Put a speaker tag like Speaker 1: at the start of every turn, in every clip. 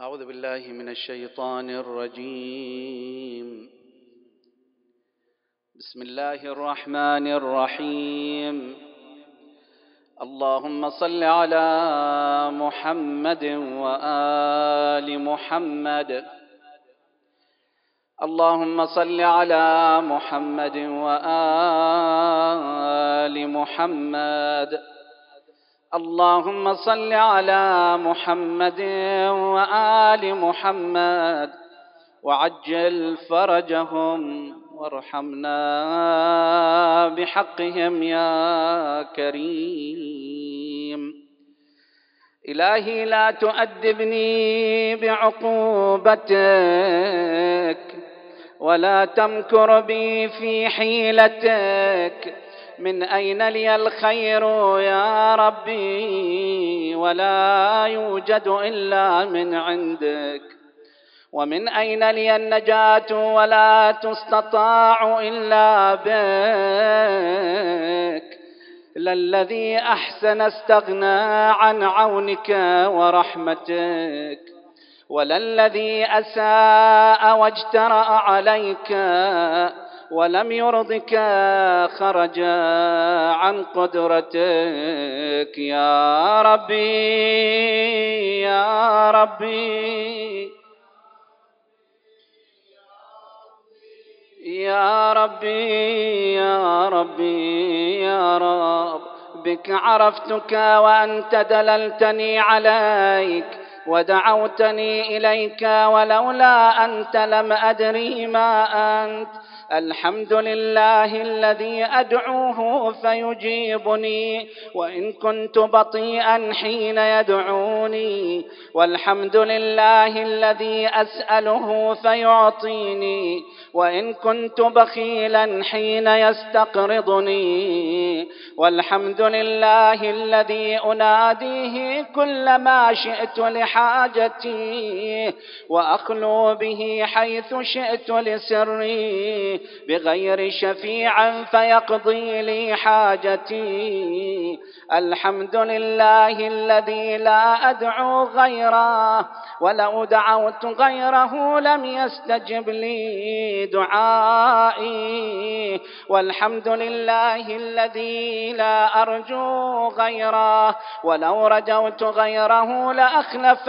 Speaker 1: أعوذ بالله من الشيطان الرجيم. بسم الله الرحمن الرحيم. اللهم صل على محمد وآل محمد. اللهم صل على محمد وآل محمد. اللهم صل على محمد وآل محمد وعجل فرجهم وارحمنا بحقهم يا كريم. إلهي لا تؤدبني بعقوبتك ولا تمكر بي في حيلتك. من أين لي الخير يا ربي ولا يوجد إلا من عندك. ومن أين لي النجاة ولا تستطاع إلا بك. للذي أحسن استغنى عن عونك ورحمتك، وللذي أساء واجترأ عليك ولم يرضك خرج عن قدرتك. يا ربي يا ربي يا ربي يا ربي يا رب، بك عرفتك وأنت دللتني عليك ودعوتني إليك، ولولا أنت لم أدري ما أنت. الحمد لله الذي أدعوه فيجيبني وإن كنت بطيئا حين يدعوني، والحمد لله الذي أسأله فيعطيني وإن كنت بخيلا حين يستقرضني، والحمد لله الذي أناديه كلما شئت لحاجتي وأخلو به حيث شئت لسري بغير شفيع فيقضي لي حاجتي. الحمد لله الذي لا أدعو غيره، ولو دعوت غيره لم يستجب لي دعائي. والحمد لله الذي لا أرجو غيره، ولو رجوت غيره لأخلف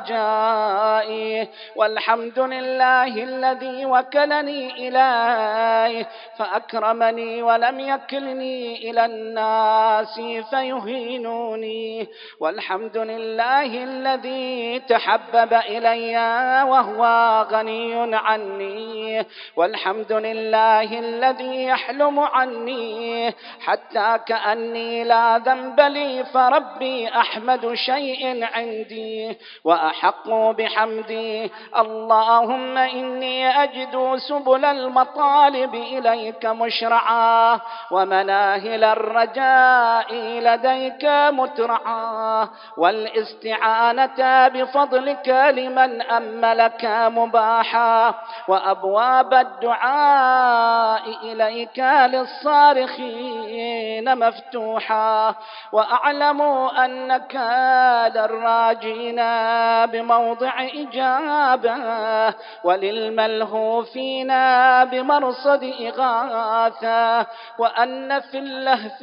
Speaker 1: رجائي. والحمد لله الذي وكلني إليه فأكرمني ولم يكلني إلى الناس فيهينوني. والحمد لله الذي تحبب إلي وهو غني عني. والحمد لله الذي يحلم عني حتى كأني لا ذنب لي، فربي أحمد شيء عندي وأحق بحمدي. اللهم إني أجد سبل المطالب إليك مشرعا ومناهل الرجاء لديك مترعا، والاستعانة بفضلك لمن أملك مباحا، وأبواب الدعاء إليك للصارخين مفتوحا. وأعلم أنك للراجين بموضع إجابة وللملهوفين بمرصد إغاثة، وأن في اللهف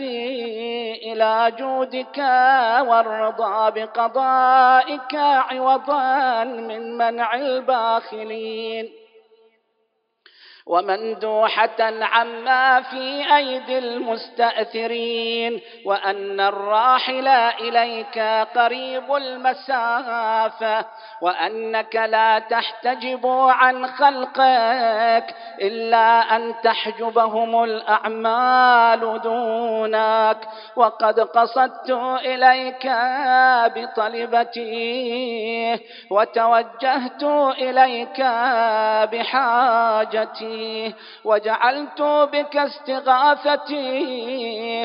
Speaker 1: إلى جودك والرضا بقضائك عوضا من منع الباخلين، ومندوحة عما في أيدي المستأثرين، وأن الراحل إليك قريب المسافة، وأنك لا تحتجب عن خلقك إلا أن تحجبهم الأعمال دونك. وقد قصدت إليك بطلبتي وتوجهت إليك بحاجتي، عليه، وجعلت بك استغاثتي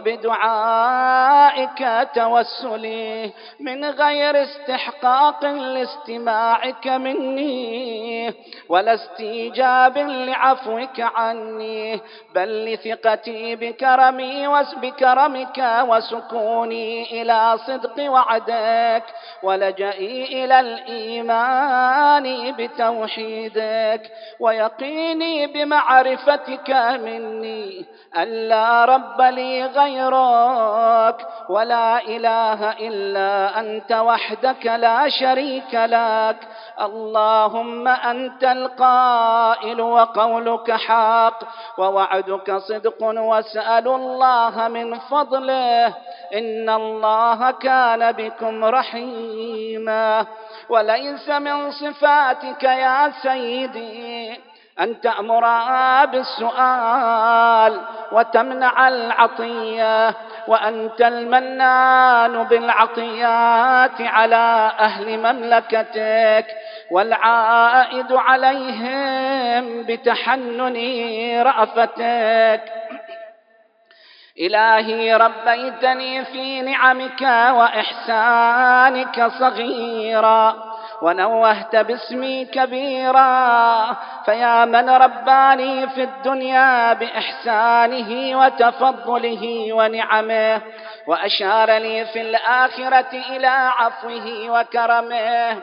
Speaker 1: وبدعائك توسلي من غير استحقاق لاستماعك مني ولا استيجاب لعفوك عني، بل لثقتي بكرمك وسكوني إلى صدق وعدك ولجئي إلى الإيمان بتوحيدك ويقيني بمعرفتك مني أن لا رب لي غيرك ولا إله إلا أنت وحدك لا شريك لك. اللهم أنت القائل وقولك حق ووعدك صدق، واسأل الله من فضله إن الله كان بكم رحيما. وليس من صفاتك يا سيدي أن تأمر بالسؤال وتمنع العطية، وأنت المنان بالعطيات على أهل مملكتك والعائد عليهم بتحنن رأفتك. إلهي ربيتني في نعمك وإحسانك صغيرا ونوهت باسمي كبيرا، فيا من رباني في الدنيا بإحسانه وتفضله ونعمه، وأشار لي في الآخرة إلى عفوه وكرمه.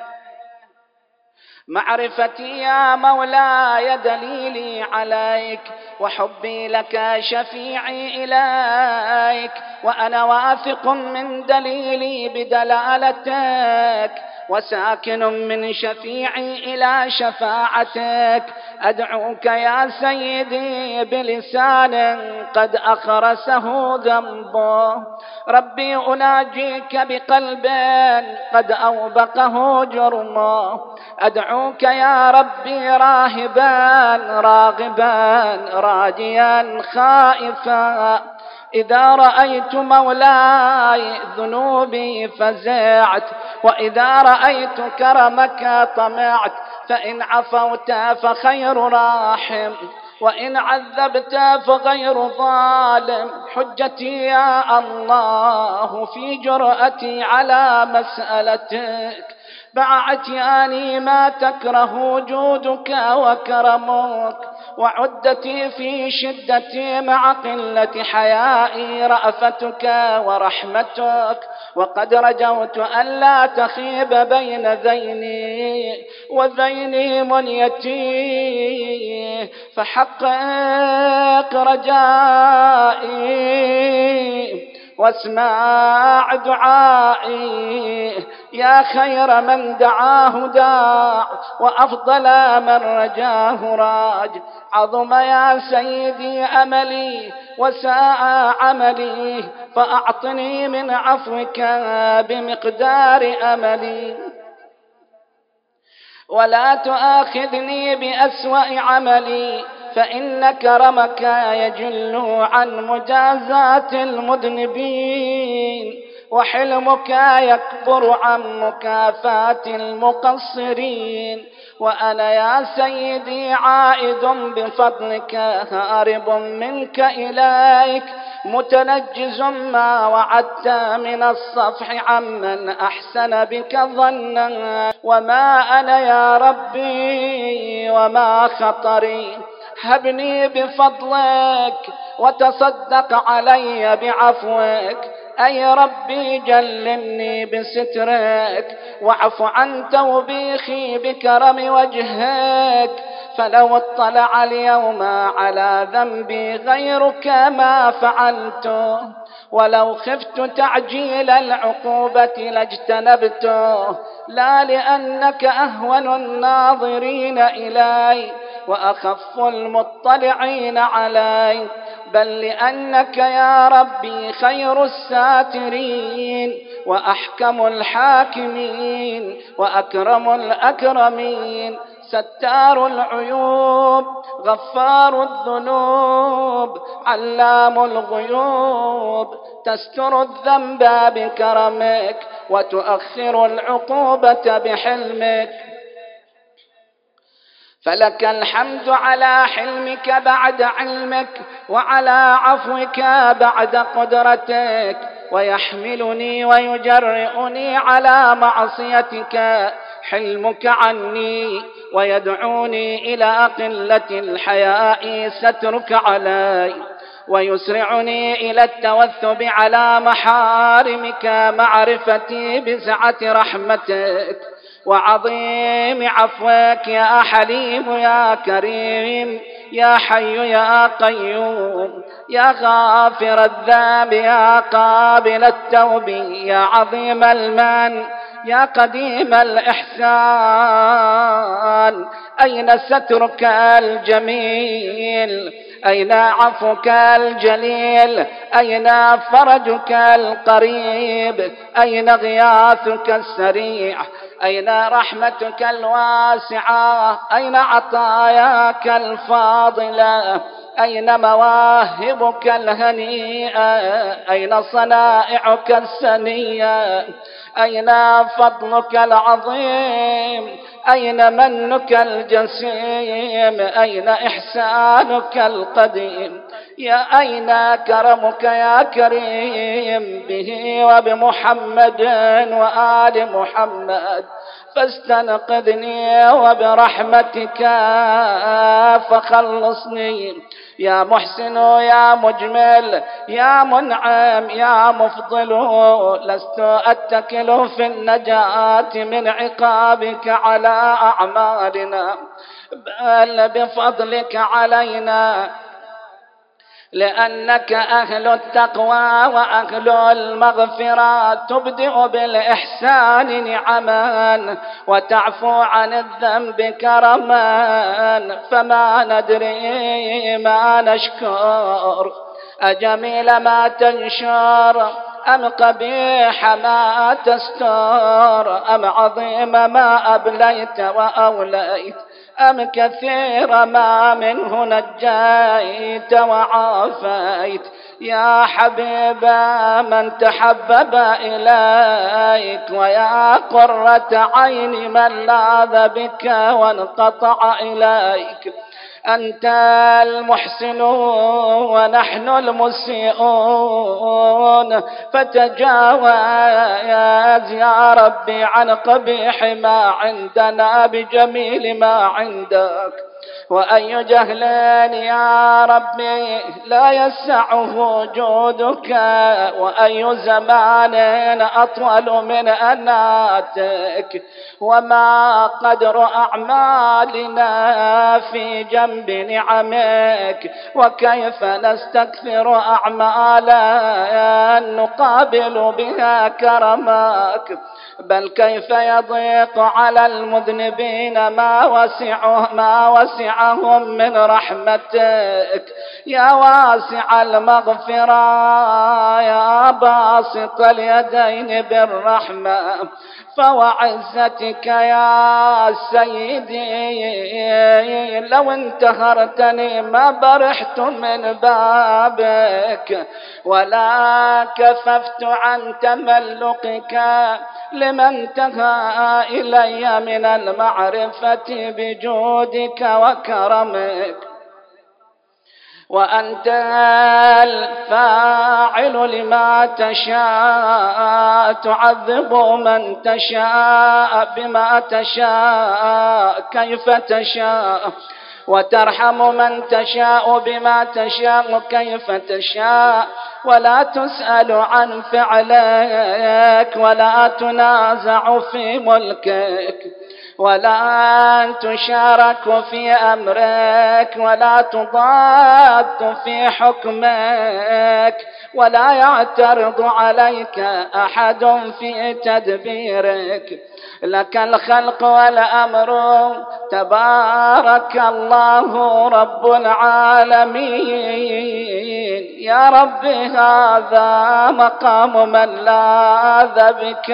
Speaker 1: معرفتي يا مولاي دليلي عليك، وحبي لك شفيعي إليك، وأنا واثق من دليلي بدلالتك وساكن من شفيعي إلى شفاعتك. أدعوك يا سيدي بلسان قد أخرسه ذنبه، ربي أناجيك بقلب قد أوبقه جرمه. أدعوك يا ربي راهبا راغبا راجيا خائفا، إذا رأيت مولاي ذنوبي فزعت، وإذا رأيت كرمك طمعت، فإن عفوت فخير راحم، وإن عذبت فغير ظالم. حجتي يا الله في جرأتي على مسألتك، مع عتياني ما تكره جودك وكرمك، وعدتي في شدتي مع قلة حيائي رأفتك ورحمتك، وقد رجوت أن لا تخيب بين ذيني وذين منيتي، فحقق رجائي واسمع دعائي يا خير من دعاه داع وأفضل من رجاه راج. عظم يا سيدي أملي وساء عملي، فأعطني من عفوك بمقدار أملي، ولا تؤاخذني بأسوأ عملي، فإن كرمك يجل عن مجازات المذنبين، وحلمك يكبر عن مكافاة المقصرين. وأنا يا سيدي عائد بفضلك هارب منك إليك، متنجز ما وعدت من الصفح عمن أحسن بك ظنا. وما أنا يا ربي وما خطري، هبني بفضلك وتصدق علي بعفوك. أي ربي جلني بسترك، واعف عن توبيخي بكرم وجهك، فلو اطلع اليوم على ذنبي غيرك ما فعلته، ولو خفت تعجيل العقوبة لاجتنبته، لا لأنك أهون الناظرين إلي وأخف المطلعين علي، بل لأنك يا ربي خير الساترين وأحكم الحاكمين وأكرم الأكرمين، ستار العيوب غفار الذنوب علام الغيوب، تستر الذنب بكرمك وتؤخر العقوبة بحلمك. فلك الحمد على حلمك بعد علمك، وعلى عفوك بعد قدرتك، ويحملني ويجرئني على معصيتك حلمك عني، ويدعوني إلى قلة الحياء سترك علي، ويسرعني إلى التوثب على محارمك معرفتي بسعة رحمتك وعظيم عفوك يا حليم يا كريم يا حي يا قيوم يا غافر الذنب يا قابل التوب يا عظيم المن يا قديم الإحسان. أين سترك الجميل؟ أين عفوك الجليل؟ أين فرجك القريب؟ أين غياثك السريع؟ أين رحمتك الواسعة؟ أين عطاياك الفاضلة؟ أين مواهبك الهنيئة؟ أين صنائعك السنية؟ أين فضلك العظيم؟ أين منك الجسيم؟ أين إحسانك القديم؟ يا أين كرمك يا كريم به وبمحمد وآل محمد؟ فاستنقذني وبرحمتك فخلصني يا محسن يا مجمل يا منعم يا مفضل. لست أتكل في النجاة من عقابك على أعمالنا، بل بفضلك علينا، لأنك أهل التقوى وأهل المغفرة، تبدئ بالإحسان نعما وتعفو عن الذنب كرما، فما ندري ما نشكر، أجميل ما تنشر أم قبيح ما تستر، أم عظيم ما أبليت وأوليت، أم كثير ما منه نجيت وعافيت. يا حبيب من تحبب إليك، ويا قرة عين من لاذ بك وانقطع إليك. أنت المحسن ونحن المسيئون، فتجاوز يا ربي عن قبيح ما عندنا بجميل ما عندك. وأي جهل يا ربي لا يسعه جودك، وأي زمان أطول من أناتك، وما قدر أعمالنا في جنب نعمك، وكيف نستكثر أعمالا نقابل بها كرمك. بل كيف يضيق على المذنبين ما وسعهم من رحمتك يا واسع المغفرة، يا باسط اليدين بالرحمة. فوعزتك يا سيدي لو انتهرتني ما برحت من بابك، ولا كففت عن تملقك لمن انتهى إلي من المعرفة بجودك وكرمك. وأنت الفاعل لما تشاء، تعذب من تشاء بما تشاء كيف تشاء، وترحم من تشاء بما تشاء كيف تشاء، ولا تسأل عن فعلك، ولا تنازع في ملكك، ولا تشارك في أمرك، ولا تضاد في حكمك، ولا يعترض عليك أحد في تدبيرك. لك الخلق والأمر، تبارك الله رب العالمين. يا رب هذا مقام من لاذ بك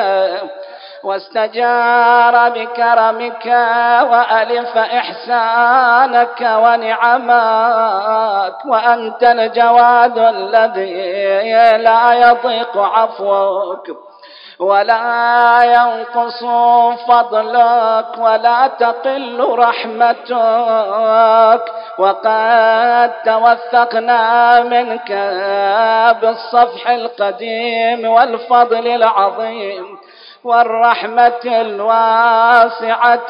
Speaker 1: واستجار بكرمك، وألف إحسانك ونعمك، وأنت الجواد الذي لا يضيق عفوك، ولا ينقص فضلك ولا تقل رحمتك، وقد توثقنا منك بالصفح القديم والفضل العظيم والرحمة الواسعة،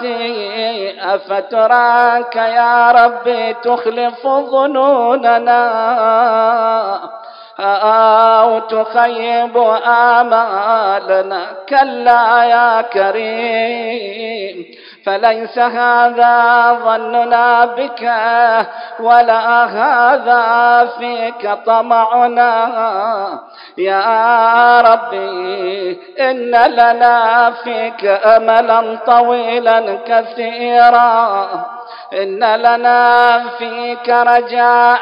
Speaker 1: أفتراك يا ربي تخلف ظنوننا أو تخيب آمالنا؟ كلا يا كريم، فليس هذا ظننا بك ولا هذا فيك طمعنا. يا ربي إن لنا فيك أملا طويلا كثيرا، إن لنا فيك رجاء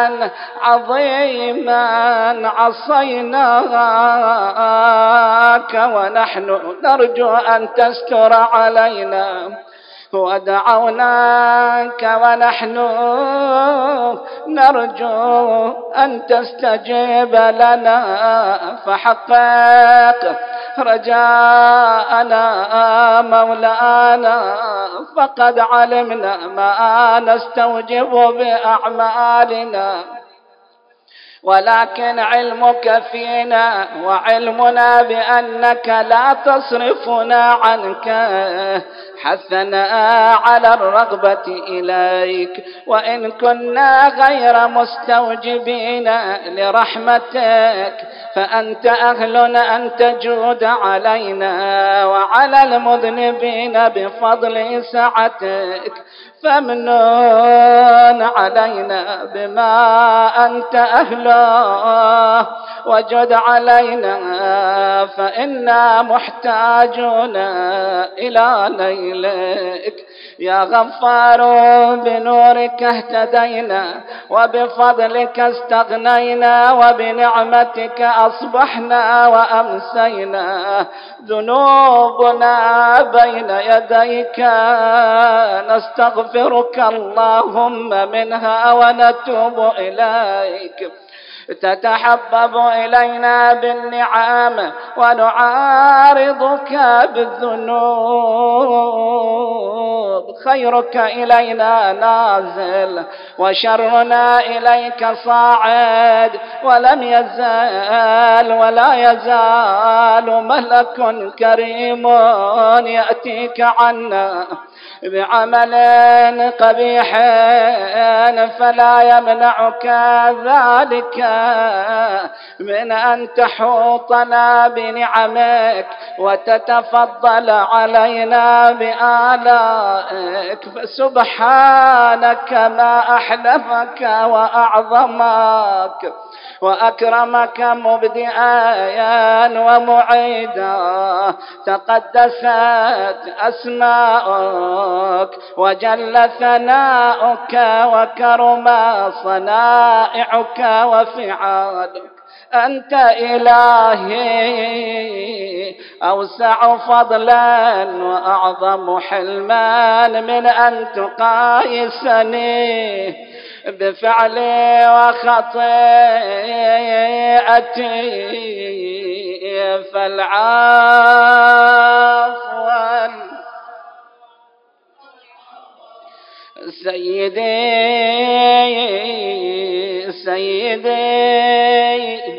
Speaker 1: عظيما، عصيناك ونحن نرجو أن تستر علينا، ودعوناك ونحن نرجو أن تستجيب لنا، فحقق رجاءنا مولانا، فقد علمنا ما نستوجب بأعمالنا، ولكن علمك فينا وعلمنا بأنك لا تصرفنا عنك حثنا على الرغبة إليك، وإن كنا غير مستوجبين لرحمتك فأنت أهل أن تجود علينا وعلى المذنبين بفضل سعتك، فامنن علينا بما أنت أهله وجد علينا، فإنا محتاجون إلى نيلك. يا غفار بنورك اهتدينا، وبفضلك استغنينا، وبنعمتك أصبحنا وأمسينا، ذنوبنا بين يديك نستغفرك اللهم منها ونتوب إليك. تتحبب إلينا بالنعم ونعارضك بالذنوب، خيرك إلينا نازل وشرنا إليك صاعد، ولم يزال ولا يزال ملك كريم يأتيك عنا بعمل قبيح فلا يمنعك ذلك من أن تحوطنا بنعمك وتتفضل علينا بآلائك، فسبحانك ما أحلفك وأعظمك وأكرمك مبدئا ومعيدا، تقدست أسماؤك وجل ثناؤك وكرم صنائعك وفعالك. أنت إلهي أوسع فضلا وأعظم حلما من أن تقايسني بفعلي وخطيئتي، فالعفو سيدي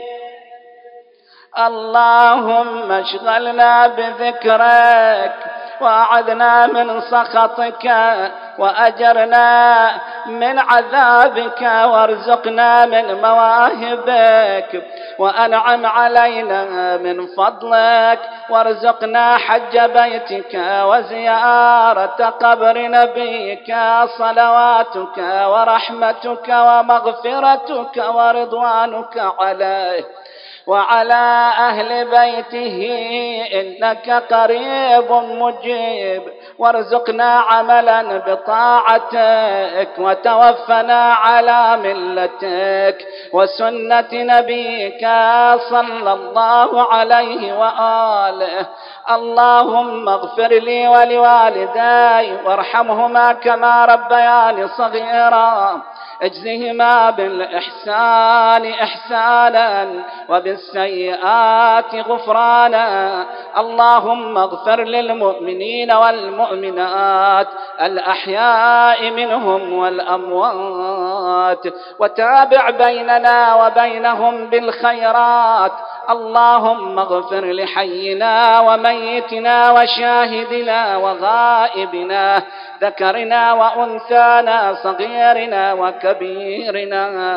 Speaker 1: اللهم اشغلنا بذكرك وأعذنا من سخطك وأجرنا من عذابك وارزقنا من مواهبك وأنعم علينا من فضلك وارزقنا حج بيتك وزيارة قبر نبيك، صلواتك ورحمتك ومغفرتك ورضوانك عليه وعلى أهل بيته، إنك قريب مجيب. وارزقنا عملا بطاعتك وتوفنا على ملتك وسنة نبيك صلى الله عليه وآله، اللهم اغفر لي ولوالدي وارحمهما كما ربياني صغيرا، اجزهما بالإحسان إحسانا وبالسيئات غفرانا. اللهم اغفر للمؤمنين والمؤمنات الأحياء منهم والأموات، وتابع بيننا وبينهم بالخيرات. اللهم اغفر لحينا وميتنا وشاهدنا وغائبنا، ذكرنا وأنثانا، صغيرنا وكبيرنا،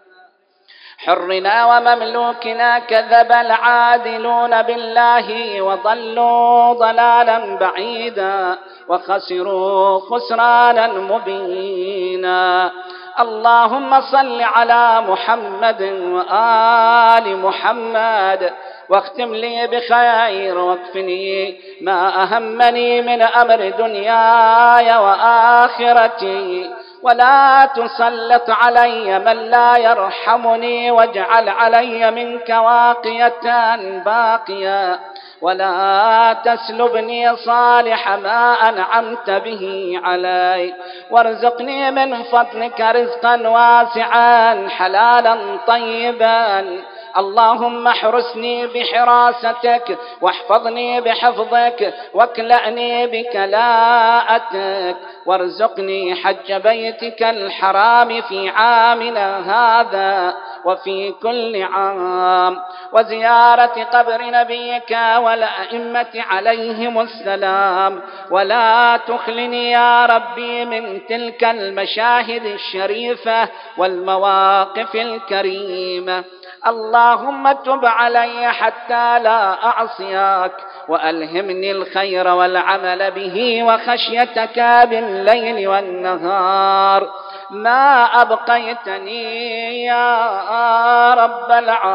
Speaker 1: حرنا ومملوكنا. كذب العادلون بالله وضلوا ضلالا بعيدا وخسروا خسرانا مبينا. اللهم صل على محمد وآل محمد، واختم لي بخير، واكفني ما أهمني من أمر دنياي وآخرتي، ولا تسلط علي من لا يرحمني، واجعل علي منك واقية باقية، ولا تسلبني صالح ما أنعمت به علي، وارزقني من فضلك رزقا واسعا حلالا طيبا. اللهم احرسني بحراستك، واحفظني بحفظك، واكلأني بكلاءتك، وارزقني حج بيتك الحرام في عامنا هذا وفي كل عام، وزيارة قبر نبيك والأئمة عليهم السلام. ولا تخلني يا ربي من تلك المشاهد الشريفة والمواقف الكريمة. اللهم تب علي حتى لا أعصيك، وألهمني الخير والعمل به وخشيتك بالليل والنهار ما أبقيتني يا رب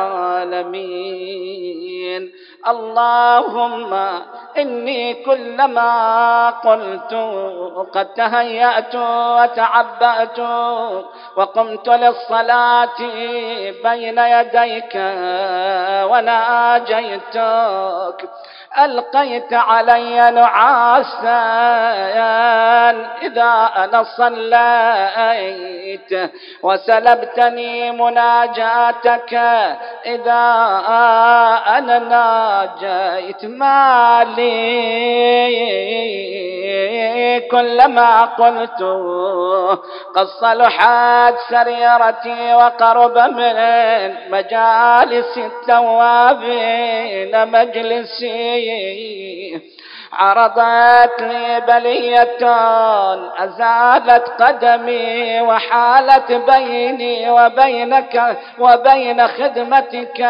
Speaker 1: العالمين. اللهم إني كلما قلت قد تهيأت وتعبأت وقمت للصلاة بين يديك وناجيتك، ألقيت علي نعاسا إذا أنا صليت، وسلبتني مناجاتك إذا أنا ناجيت. مالي كلما قلت قد صلحت سريرتي وقرب من مجالس التوابين مجلسي، عرضت لي بلية أزالت قدمي، وحالت بيني وبينك وبين خدمتك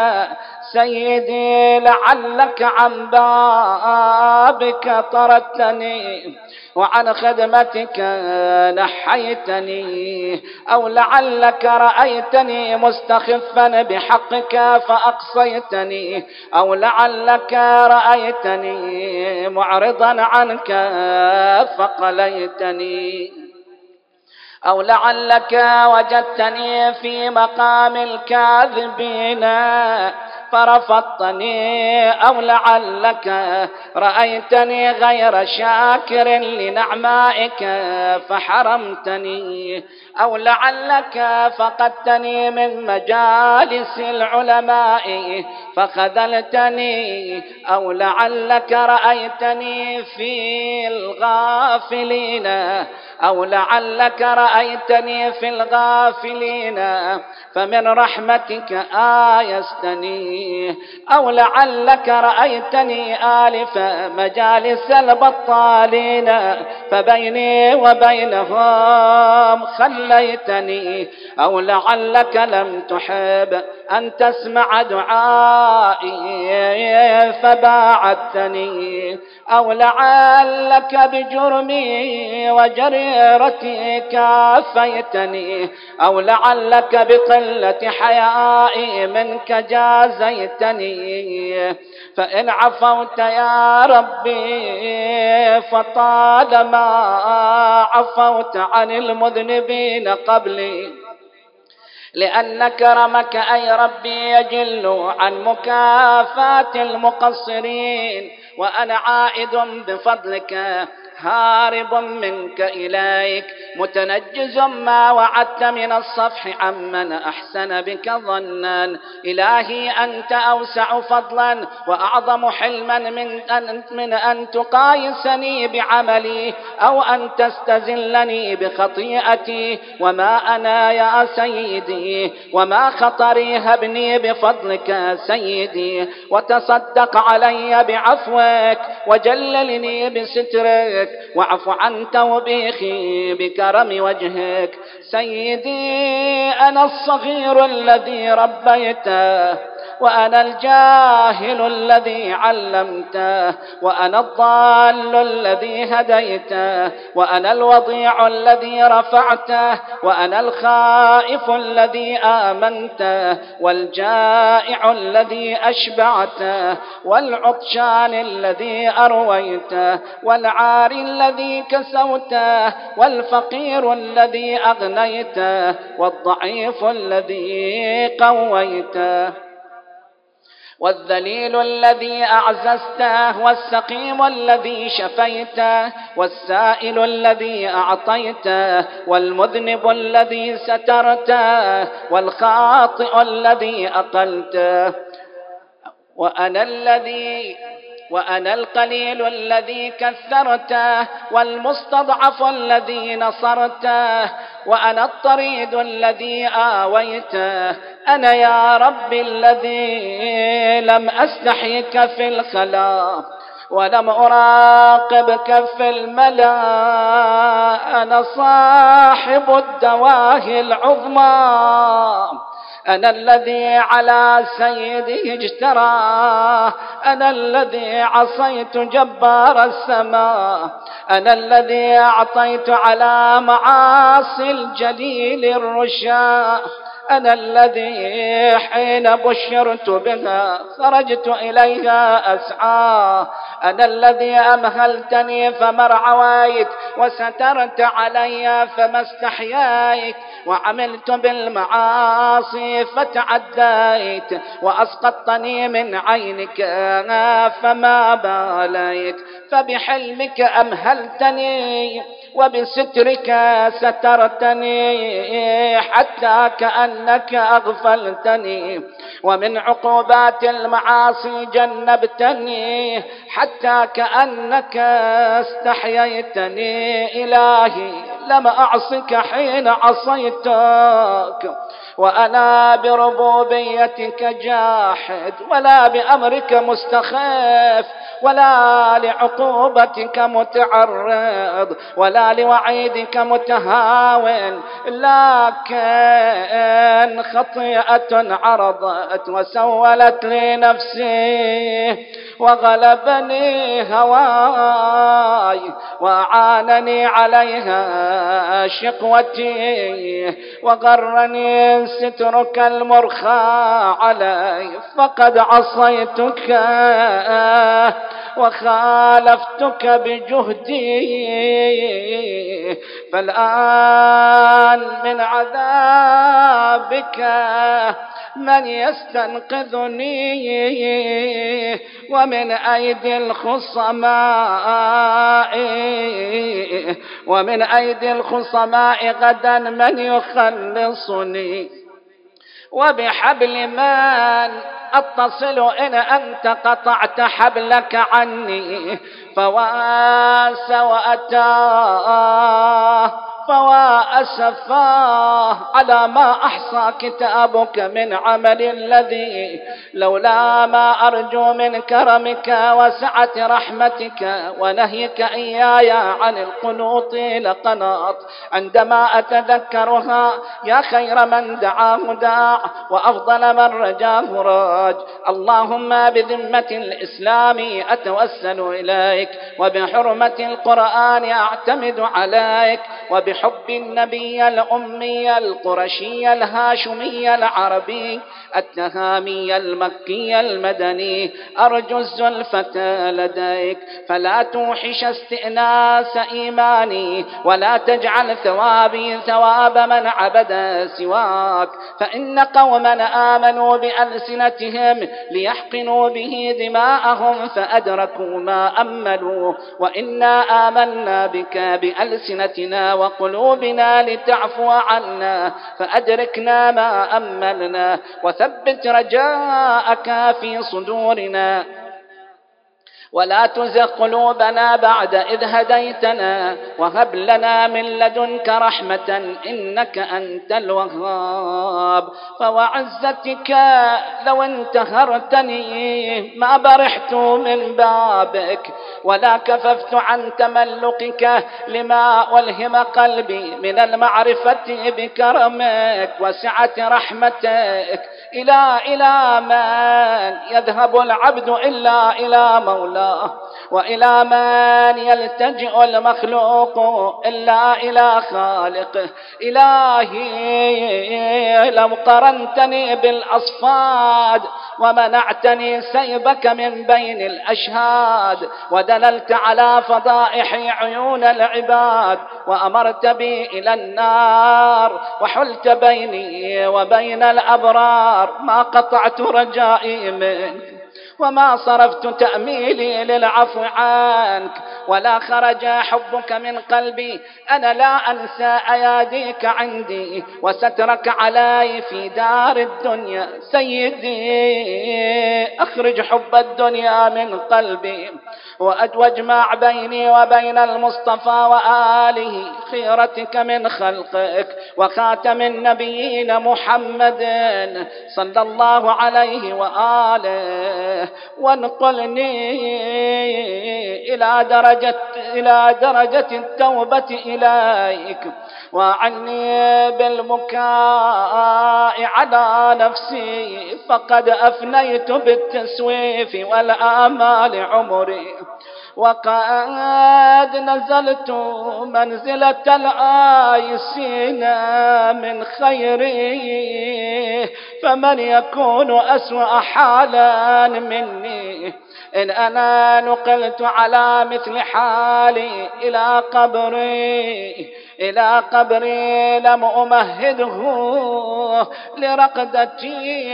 Speaker 1: سيدي. لعلك عن بابك طردتني، وعن خدمتك نحيتني، أو لعلك رأيتني مستخفا بحقك فأقصيتني، أو لعلك رأيتني معرضا عنك فقليتني، أو لعلك وجدتني في مقام الكاذبين فرفضتني، أو لعلك رأيتني غير شاكر لنعمائك فحرمتني، أو لعلك فقدتني من مجالس العلماء فخذلتني، أو لعلك رأيتني في الغافلين، أو لعلك رأيتني في الغافلين فمن رحمتك آيستني، أو لعلك رأيتني آلف مجالس البطالين فبيني وبينهم خليتني، أو لعلك لم تحب أن تسمع دعائي فباعدتني، أو لعلك بجرمي وجريرتي كافيتني، أو لعلك بقلة حيائي منك جازيتني. فإن عفوت يا ربي فطالما عفوت عن المذنبين قبلي، لأن كرمك أي ربي يجل عن مكافاة المقصرين، وأنا عائد بفضلك هارب منك إليك متنجز ما وعدت من الصفح عمن أحسن بك ظنا. إلهي أنت أوسع فضلا وأعظم حلما من أن تقايسني بعملي أو أن تستزلني بخطيئتي. وما أنا يا سيدي وما خطري، هبني بفضلك سيدي وتصدق علي بعفوك وجللني بسترك واعف عن توبيخي بكرم وجهك. سيدي أنا الصغير الذي ربيته، وأنا الجاهل الذي علمته، وأنا الضال الذي هديته، وأنا الوضيع الذي رفعته، وأنا الخائف الذي آمنته، والجائع الذي أشبعته، والعطشان الذي أرويته، والعاري الذي كسوته، والفقير الذي أغنيته، والضعيف الذي قويته، والذليل الذي أعززته، والسقيم الذي شفيته، والسائل الذي أعطيته، والمذنب الذي سترته، والخاطئ الذي أقلته. وأنا القليل الذي كثرته، والمستضعف الذي نصرته، وأنا الطريد الذي آويته. أنا يا رب الذي لم أستحيك في الخلاء ولم أراقبك في الملا. أنا صاحب الدواهي العظمى، أنا الذي على سيده اجتراه، أنا الذي عصيت جبار السماء، أنا الذي أعطيت على معاصي الجليل الرشاء، أنا الذي حين بشرت بها خرجت إليها أسعى، أنا الذي أمهلتني فما رعويت وسترت علي فما استحييت، وعملت بالمعاصي فتعديت، وأسقطتني من عينك فما باليت. فبحلمك أمهلتني وبسترك سترتني حتى كأنك أغفلتني، ومن عقوبات المعاصي جنبتني حتى كأنك استحييتني. إلهي لم أعصك حين عصيتك، وأنا بربوبيتك جاحد، ولا بأمرك مستخف، ولا لعقوبتك متعرض، ولا لوعيدك متهاون، لكن خطيئة عرضت وسولت لي نفسي، وغلبني هواي، وأعانني عليها شقوتي، وغرني سترك المرخى علي، فقد عصيتك وخالفتك بجهدي. فالآن من عذابك من يستنقذني، ومن أيدي الخصماء غدا من يخلصني، وبحبل من أتصل إن أنت قطعت حبلك عني. فواس وأتاه فوا أسفاه على ما أحصى كتابك من عمل الذي لولا ما أرجو من كرمك وسعة رحمتك ونهيك إياي عن القنوط لقناط. عندما أتذكرها يا خير من دعاه داع وأفضل من رجاه راج. اللهم بذمة الإسلام أتوسل إليك، وبحرمة القرآن أعتمد عليك، وبحرمة وبحب النبي الأمي القرشي الهاشمي العربي التهامي المكي المدني أرجو الزلفة لديك، فلا توحش استئناس إيماني ولا تجعل ثوابي ثواب من عبد سواك، فإن قوما آمنوا بألسنتهم ليحقنوا به دماءهم فأدركوا ما أملوا، وإنا آمنا بك بألسنتنا وقلوبنا لتعفو عنا فأدركنا ما أملنا، وثبت رجاءك في صدورنا ولا تزغ قلوبنا بعد إذ هديتنا، وهب لنا من لدنك رحمة إنك أنت الوهاب. فوعزتك لو انتهرتني ما برحت من بابك ولا كففت عن تملقك لما ألهم قلبي من المعرفة بكرمك وسعة رحمتك. إلى من يذهب العبد إلا إلى مولاه، وإلى من يلتجئ المخلوق إلا إلى خالقه. إلهي لو قرنتني بالأصفاد ومنعتني سيبك من بين الأشهاد ودللت على فضائح عيون العباد وأمرت بي إلى النار وحلت بيني وبين الأبرار ما قطعت رجائي منك وما صرفت تأميلي للعفو عنك ولا خرج حبك من قلبي. أنا لا أنسى أياديك عندي وسترك علي في دار الدنيا. سيدي أخرج حب الدنيا من قلبي واجمع بيني وبين المصطفى وآله خيرتك من خلقك وخاتم النبيين محمد صلى الله عليه وآله، وانقلني إلى درجة التوبة إليك، وعني بالبكاء على نفسي فقد أفنيت بالتسويف والآمال عمري، وقد نزلت منزلة الآيسين من خيري، فمن يكون أسوأ حالا مني إن أنا نقلت على مثل حالي إلى قبري لم أمهده لرقدتي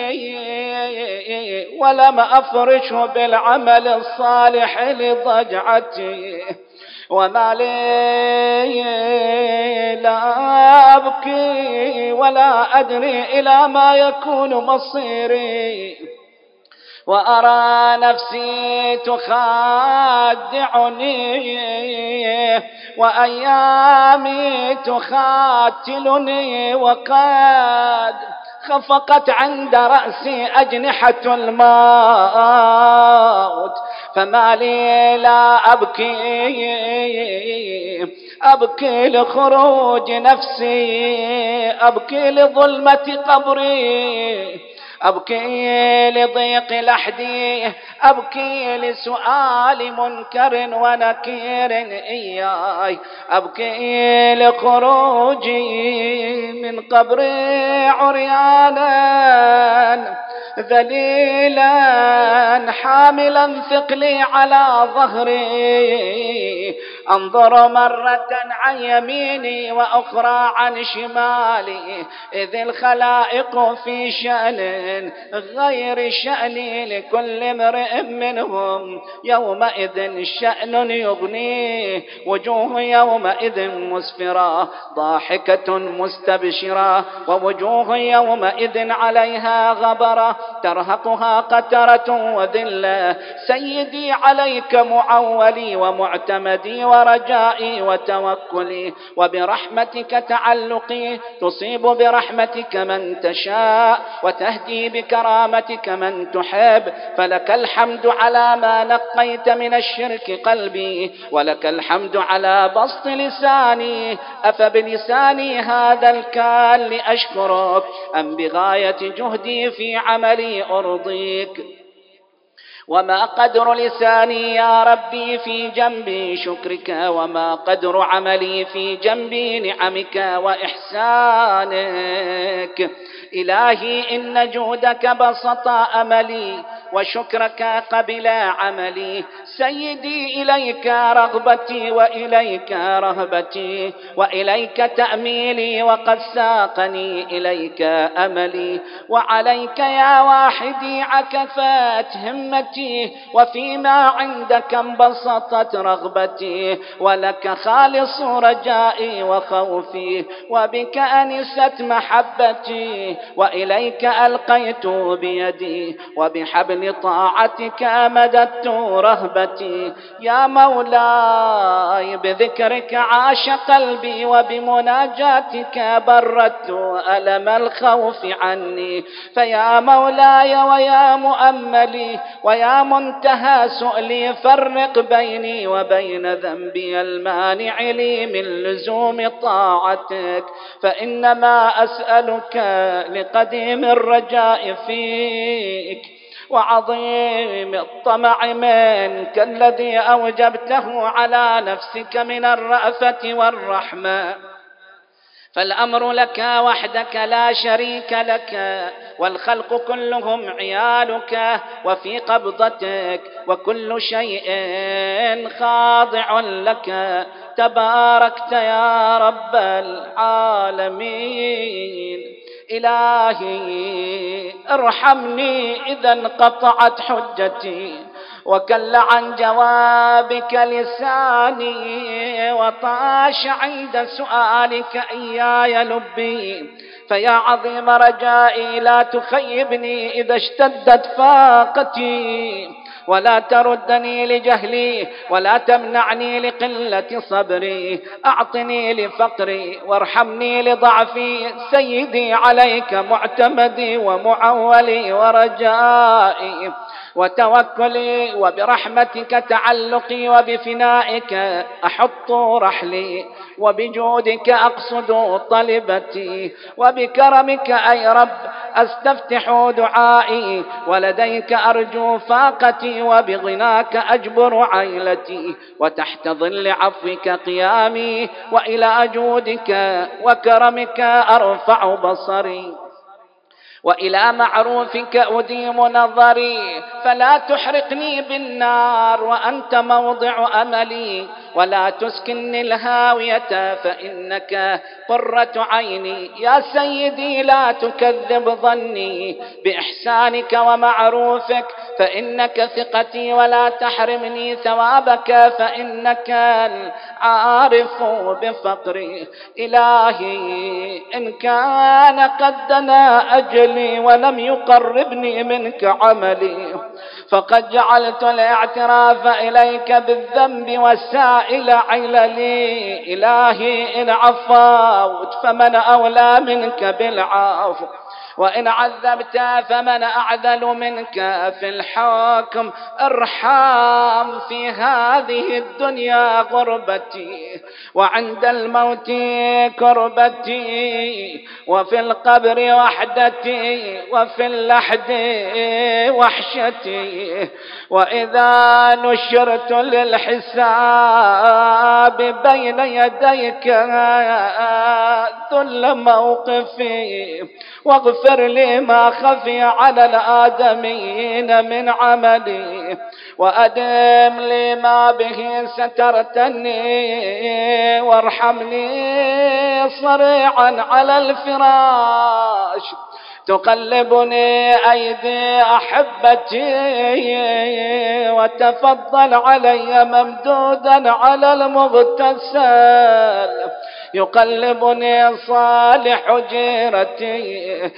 Speaker 1: ولم أفرشه بالعمل الصالح لضجعتي، وما لي لا أبكي ولا أدري إلى ما يكون مصيري، وأرى نفسي تخادعني وأيامي تخاتلني، وقد خفقت عند رأسي أجنحة الموت، فما لي لا أبكي لخروج نفسي، أبكي لظلمة قبري، أبكي لضيق لحدي، أبكي لسؤال منكر ونكير إياي، أبكي لخروجي من قبري عريانا ذليلا حاملا ثقلي على ظهري، أنظر مرة عن يميني وأخرى عن شمالي، إذ الخلائق في شأن غير شأني، لكل امرئ منهم يومئذ شأن يغنيه، وجوه يومئذ مسفرة ضاحكة مستبشرة، ووجوه يومئذ عليها غبرة ترهقها قترة وذلة. سيدي عليك معولي ومعتمدي ورجائي وتوكلي، وبرحمتك تعلقي، تصيب برحمتك من تشاء وتهدي بكرامتك من تحب، فلك الحمد على ما نقيت من الشرك قلبي، ولك الحمد على بسط لساني. أفبلساني هذا الكال لأشكرك أم بغاية جهدي في عملي أرضيك؟ وما قدر لساني يا ربي في جنب شكرك، وما قدر عملي في جنب نعمك وإحسانك. إلهي إن جودك بسط أملي وشكرك قبل عملي. سيدي إليك رغبتي وإليك رهبتي وإليك تأميلي، وقد ساقني إليك أملي. وعليك يا واحدي عكفت همتي، وفيما عندك انبسطت رغبتي، ولك خالص رجائي وخوفي، وبك أنست محبتي، وإليك ألقيت بيدي، وبحبل طاعتك مددت رهبتي. يا مولاي بذكرك عاش قلبي، وبمناجاتك بردت ألم الخوف عني. فيا مولاي ويا مؤملي ويا منتهى سؤلي، فرق بيني وبين ذنبي المانع لي من لزوم طاعتك، فإنما أسألك لقديم الرجاء فيك وعظيم الطمع منك الذي أوجبته على نفسك من الرأفة والرحمة. فالأمر لك وحدك لا شريك لك، والخلق كلهم عيالك وفي قبضتك، وكل شيء خاضع لك. تباركت يا رب العالمين. إلهي ارحمني إذا انقطعت حجتي، وكل عن جوابك لساني، وطاش عند سؤالك إياي لبي. فيا عظيم رجائي لا تخيبني إذا اشتدت فاقتي، ولا تردني لجهلي، ولا تمنعني لقلة صبري. أعطني لفقري وارحمني لضعفي. سيدي عليك معتمدي ومعولي ورجائي وتوكلي، وبرحمتك تعلقي، وبفنائك أحط رحلي، وبجودك أقصد طلبتي، وبكرمك أي رب أستفتح دعائي، ولديك أرجو فاقتي، وبغناك أجبر عيلتي، وتحت ظل عفوك قيامي، وإلى جودك وكرمك أرفع بصري، وإلى معروفك أديم نظري. فلا تحرقني بالنار وأنت موضع أملي، ولا تسكنني الهاوية فإنك قرة عيني. يا سيدي لا تكذب ظني بإحسانك ومعروفك، فإنك ثقتي، ولا تحرمني ثوابك فإنك العارف بفقري. إلهي إن كان قد دنا أجلي ولم يقربني منك عملي، فقد جعلت الاعتراف إليك بالذنب والسائل عللي. إلهي إن عفوت فمن أولى منك بالعفو، وإن عذبت فمن أعذل منك في الحكم. ارحم في هذه الدنيا غربتي، وعند الموت كربتي، وفي القبر وحدتي، وفي اللحد وحشتي، وإذا نشرت للحساب بين يديك ذل موقفي. واغفر لي ما خفي على الآدمين من عملي، وأدم لي ما به سترتني، وارحمني صريعا على الفراش. تقلبني أيدي أحبتي، وتفضل علي ممدودا على المغتسل. يقلبني صالح جيرتي،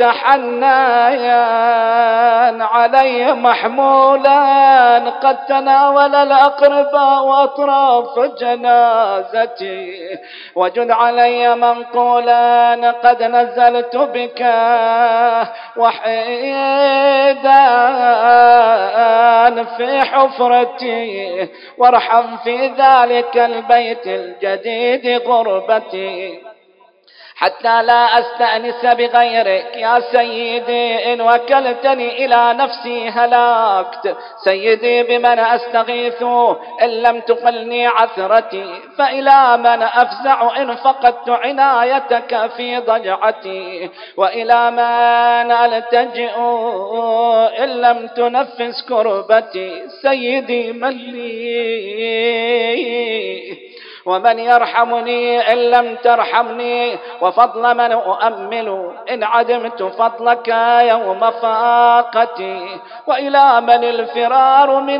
Speaker 1: وتحنايا علي محمولا، قد تناول الأقرباء أطراف جنازتي. وجد علي منقولا قد نزلت بك وحيدا في حفرتي، وارحم في ذلك البيت الجديد غربتي، حتى لا أستأنس بغيرك. يا سيدي إن وكلتني إلى نفسي هلاكت. سيدي بمن أستغيث إن لم تقلني عثرتي؟ فإلى من أفزع إن فقدت عنايتك في ضجعتي؟ وإلى من ألتجئ إن لم تنفس كربتي؟ سيدي من لي ومن يرحمني إن لم ترحمني؟ وفضل من أؤمل إن عدمت فضلك يوم فاقتي؟ وإلى من الفرار من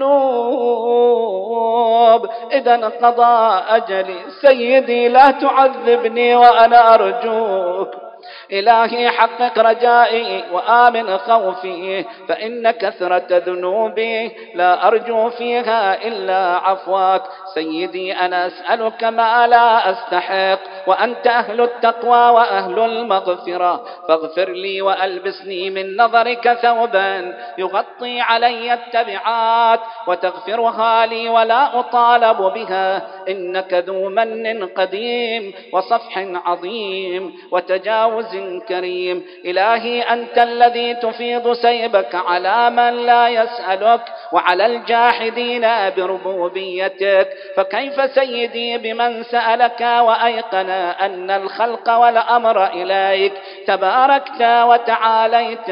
Speaker 1: الذنوب إذا انقضى أجلي؟ سيدي لا تعذبني وأنا أرجوك. إلهي حقق رجائي وآمن خوفي، فإن كثرة ذنوبي لا أرجو فيها إلا عفواك. سيدي أنا أسألك ما لا أستحق، وأنت أهل التقوى وأهل المغفرة، فاغفر لي وألبسني من نظرك ثوبا يغطي علي التبعات، وتغفرها لي ولا أطالب بها، إنك ذو من قديم وصفح عظيم وتجاوز كريم. إلهي أنت الذي تفيض سيبك على من لا يسألك وعلى الجاحدين بربوبيتك، فكيف سيدي بمن سألك وأيقن أن الخلق والأمر إليك؟ تباركت وتعاليت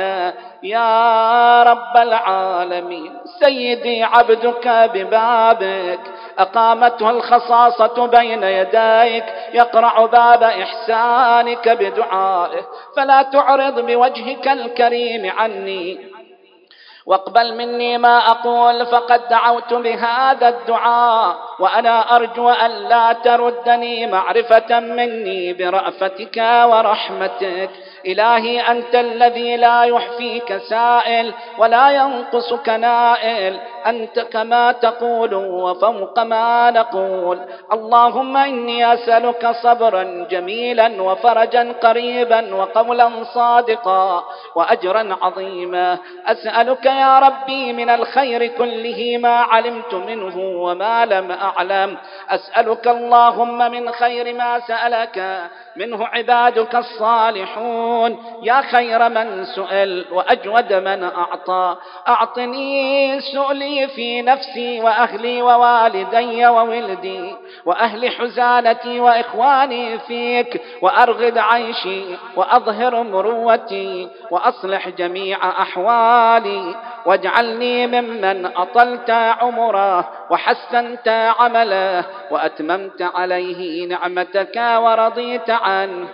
Speaker 1: يا رب العالمين. سيدي عبدك ببابك أقامته الخصاصة بين يديك، يقرع باب إحسانك بدعائه، فلا تعرض بوجهك الكريم عني، واقبل مني ما أقول، فقد دعوت بهذا الدعاء وأنا أرجو أن لا تردني معرفة مني برأفتك ورحمتك. إلهي أنت الذي لا يحفيك سائل ولا ينقصك نائل، أنت كما تقول وفوق ما نقول. اللهم إني أسألك صبرا جميلا وفرجا قريبا وقولا صادقا وأجرا عظيما. أسألك يا ربي من الخير كله ما علمت منه وما لم أعلم. أسألك اللهم من خير ما سألك منه عبادك الصالحون، يا خير من سئل وأجود من أعطى. أعطني سؤلي في نفسي وأهلي ووالدي وولدي وأهل حزانتي وإخواني فيك، وأرغد عيشي وأظهر مروتي وأصلح جميع أحوالي، واجعلني ممن أطلت عمره وحسنت عمله وأتممت عليه نعمتك ورضيت عنه،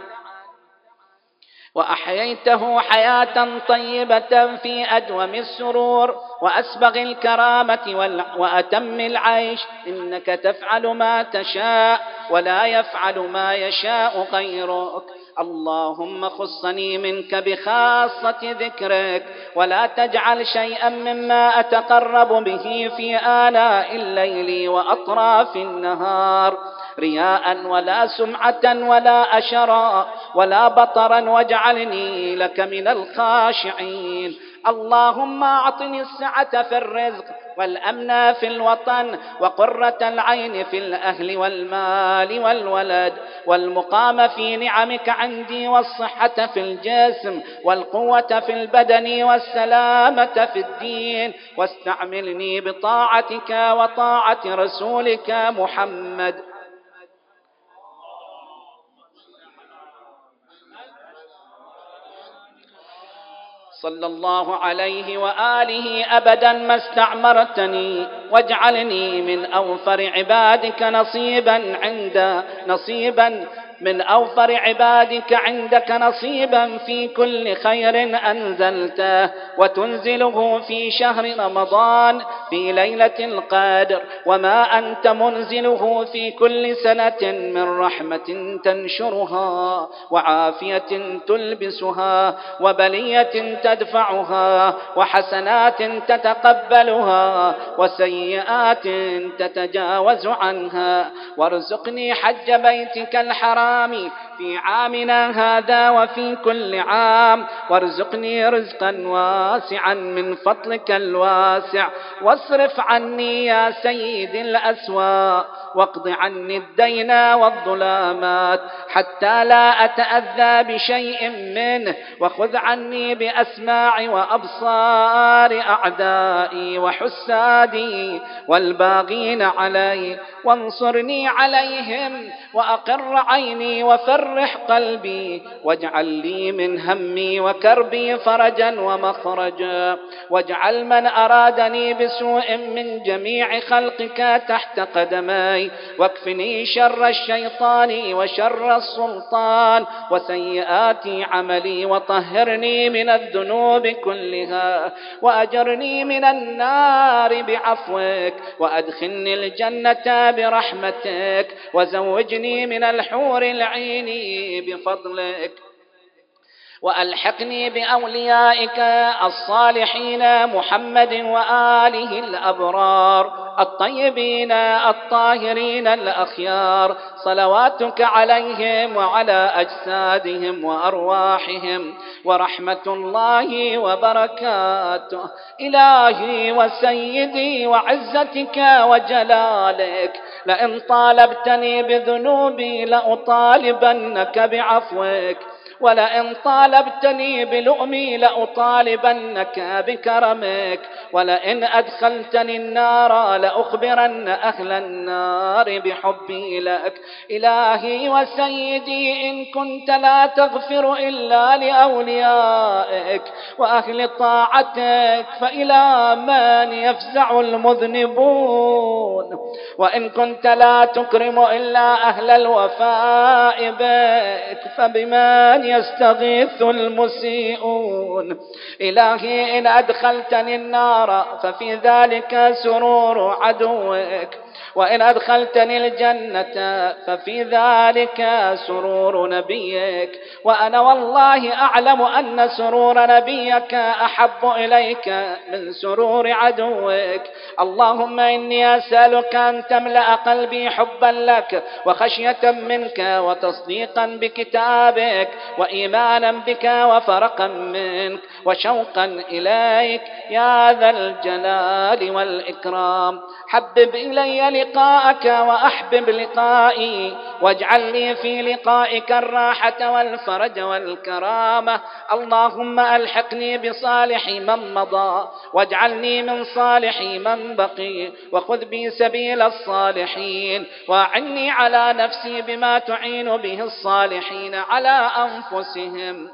Speaker 1: وأحييته حياة طيبة في أدوم السرور وأسبغ الكرامة وأتم العيش. إنك تفعل ما تشاء ولا يفعل ما يشاء غيرك. اللهم خصني منك بخاصة ذكرك، ولا تجعل شيئا مما أتقرب به في آلاء الليل وأطراف النهار رياء ولا سمعة ولا أشراء ولا بطرا، واجعلني لك من الخاشعين. اللهم أعطني السعة في الرزق والأمن في الوطن وقرة العين في الأهل والمال والولد، والمقام في نعمك عندي، والصحة في الجسم والقوة في البدن والسلامة في الدين، واستعملني بطاعتك وطاعة رسولك محمد صلى الله عليه وآله أبدا ما استعمرتني، واجعلني من أوفر عبادك عندك نصيبا في كل خير أنزلته وتنزله في شهر رمضان في ليلة القدر، وما أنت منزله في كل سنة من رحمة تنشرها وعافية تلبسها وبلية تدفعها وحسنات تتقبلها وسيئات تتجاوز عنها. وارزقني حج بيتك الحرام في عامنا هذا وفي كل عام، وارزقني رزقا واسعا من فضلك الواسع، واصرف عني يا سيدي الأسواء، واقض عني الدين والظلامات، حتى لا أتأذى بشيء منه، وخذ عني بأسماع وأبصار أعدائي وحسادي والباغين علي، وانصرني عليهم وأقر عيني وفرح قلبي، واجعل لي من همي وكربي فرجا ومخرجا، واجعل من أرادني بسوء من جميع خلقك تحت قدمي، واكفني شر الشيطان وشر السلطان وسيئات عملي، وطهرني من الذنوب كلها، وأجرني من النار بعفوك، وأدخلني الجنة برحمتك، وزوجني من الحور العين بفضلك، وألحقني بأوليائك الصالحين محمد وآله الأبرار الطيبين الطاهرين الأخيار، صلواتك عليهم وعلى أجسادهم وأرواحهم ورحمة الله وبركاته. إلهي وسيدي وعزتك وجلالك، لئن طالبتني بذنوبي لأطالبنك بعفوك، ولئن طالبتني بلؤمي لأطالبنك بكرمك، ولئن أدخلتني النار لأخبرن أهل النار بحبي لك. إلهي وسيدي، إن كنت لا تغفر إلا لأوليائك وأهل طاعتك فإلى من يفزع المذنبون، وإن كنت لا تكرم إلا أهل الوفاء بك فبمن يستغيث المسيئون. إلهي إن أدخلتني النار ففي ذلك سرور عدوك، وإن أدخلتني الجنة ففي ذلك سرور نبيك، وأنا والله أعلم أن سرور نبيك أحب إليك من سرور عدوك. اللهم إني أسألك أن تملأ قلبي حبا لك وخشية منك وتصديقا بكتابك وإيمانا بك وفرقا منك وشوقا إليك يا ذا الجلال والإكرام. حبب إلي لقاءك وأحبب لقائي، واجعل لي في لقائك الراحة والفرج والكرامة. اللهم ألحقني بصالح من مضى، واجعلني من صالح من بقي، وخذ بي سبيل الصالحين، وأعني على نفسي بما تعين به الصالحين على أنفسهم،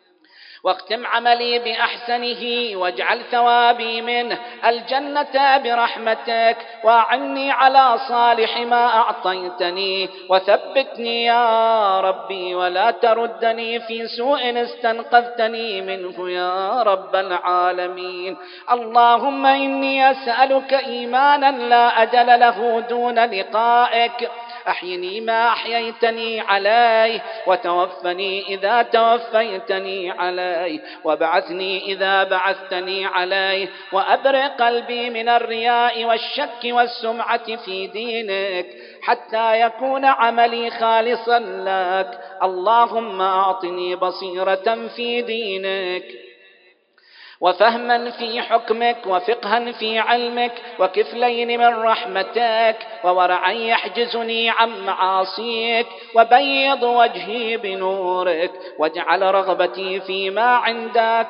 Speaker 1: واختم عملي بأحسنه، واجعل ثوابي منه الجنة برحمتك، وأعني على صالح ما أعطيتني، وثبتني يا ربي ولا تردني في سوء استنقذتني منه يا رب العالمين. اللهم إني أسألك إيمانا لا أجل له دون لقائك، أحيني ما أحييتني عليه، وتوفني إذا توفيتني عليه، وبعثني إذا بعثتني عليه، وأبرئ قلبي من الرياء والشك والسمعة في دينك حتى يكون عملي خالصا لك. اللهم أعطني بصيرة في دينك، وفهما في حكمك، وفقها في علمك، وكفلين من رحمتك، وورعا يحجزني عن معاصيك، وبيض وجهي بنورك، واجعل رغبتي فيما عندك،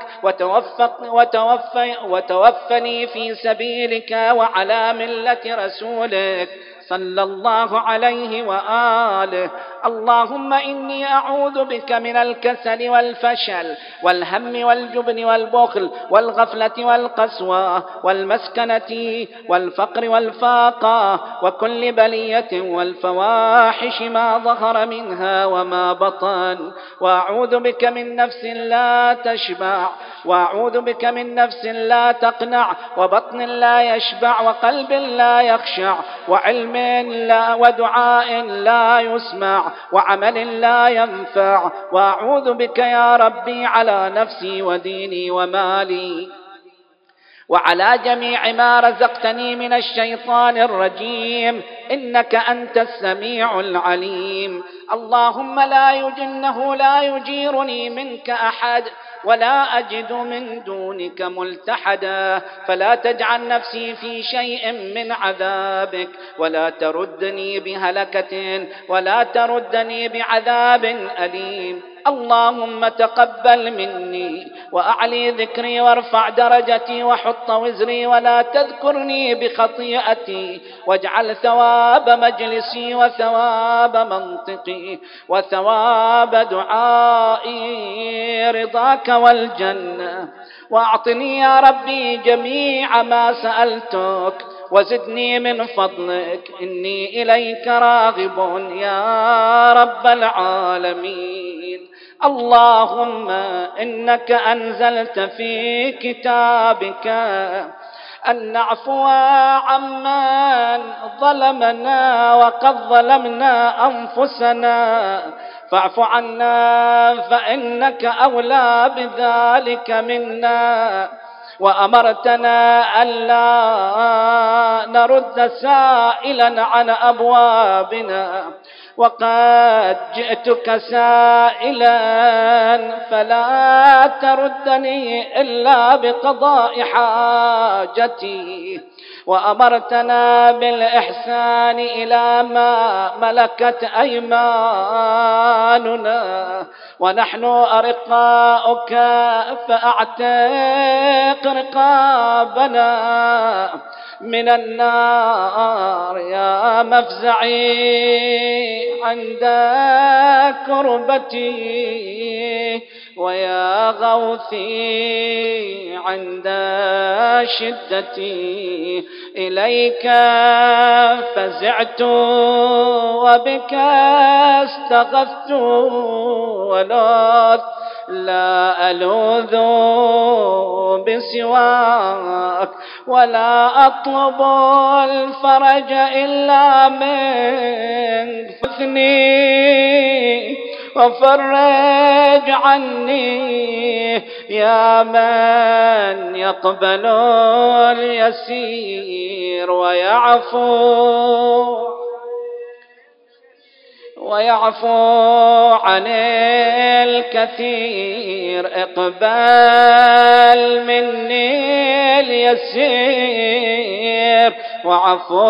Speaker 1: وتوفني في سبيلك وعلى ملة رسولك صلى الله عليه وآله. اللهم إني أعوذ بك من الكسل والفشل والهم والجبن والبخل والغفلة والقسوة والمسكنة والفقر والفاقة وكل بلية والفواحش ما ظهر منها وما بطن، وأعوذ بك من نفس لا تشبع، وأعوذ بك من نفس لا تقنع، وبطن لا يشبع، وقلب لا يخشع، وعلم لا ودعاء لا يسمع، وعمل لا ينفع. وأعوذ بك يا ربي على نفسي وديني ومالي وعلى جميع ما رزقتني من الشيطان الرجيم، إنك أنت السميع العليم. اللهم لا يجيرني منك أحد، ولا أجد من دونك ملتحدا، فلا تجعل نفسي في شيء من عذابك، ولا تردني بهلكة، ولا تردني بعذاب أليم. اللهم تقبل مني وأعلي ذكري وارفع درجتي وحط وزري، ولا تذكرني بخطيئتي، واجعل ثواب مجلسي وثواب منطقي وثواب دعائي رضاك والجنة. وأعطني يا ربي جميع ما سألتك، وزدني من فضلك، إني إليك راغب يا رب العالمين. اللهم إنك أنزلت في كتابك أن نعفو عمن ظلمنا وقد ظلمنا أنفسنا، فاعف عنا فإنك أولى بذلك منا. وأمرتنا ألا نرد سائلا عن أبوابنا، وقد جئتك سائلا فلا تردني إلا بقضاء حاجتي. وأمرتنا بالإحسان إلى ما ملكت أيماننا، ونحن أرقاؤك فأعتق رقابنا من النار يا مفزعي عند كربتي، ويا غوثي عند شدتي. إليك فزعت وبك استغثت ولوذ لا ألوذ بسواك، ولا أطلب الفرج إلا منك. فاثني وفرج عني يا من يقبل اليسير ويعفو عن الكثير. اقبل مني اليسير وعفو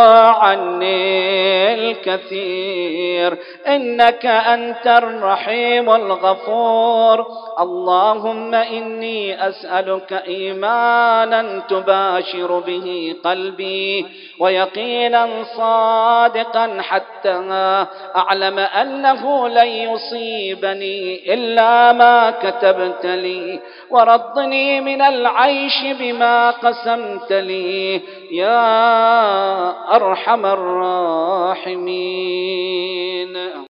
Speaker 1: عني الكثير، إنك أنت الرحيم الغفور. اللهم إني أسألك إيمانا تباشر به قلبي، ويقينا صادقا حتى أعلم أنه لن يصيبني إلا ما كتبت لي، ورضني من العيش بما قسمت لي يا أرحم الراحمين.